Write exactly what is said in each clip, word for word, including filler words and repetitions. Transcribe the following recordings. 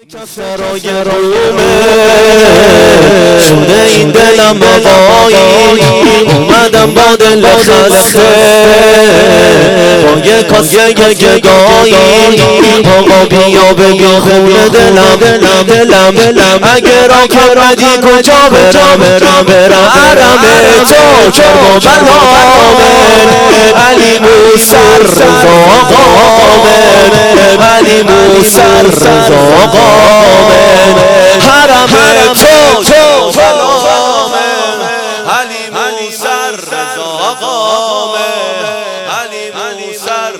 کفترای رومه شده این دلم آقایی اومدم با دل خلخه با یه کاسه گگایی آقا بیا بگو خونه دلم دلم دلم دلم اگه را کردی کجا برم برم برم عرم تو کرم بلامن علی موسر رضا آقامن علی موسر رضا آقامن حرم تو تو بلامن علی موسر رضا آقامن علی موسر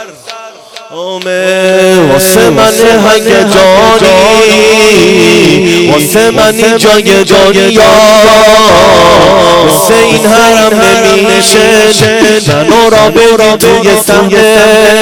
آمین واسه من هنگ جانی واسه من جای جانیا واسه این حرم نمیشه منو را بری توی صحنه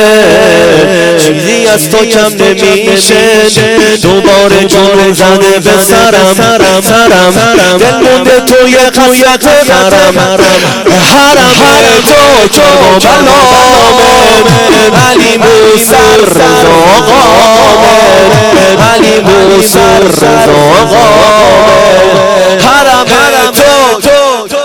چیزی از تو کم نمیشه دوباره جون زده به سرم سرم دل مونده توی قصت حرم حرم تو تو بلامن علی موسر رضا آقامن علی موسر رضا آقامن حرم تو تو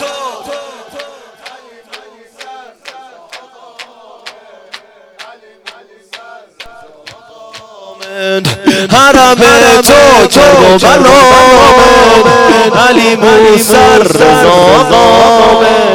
حرم تو تو بلامن علی موسر رضا آقامن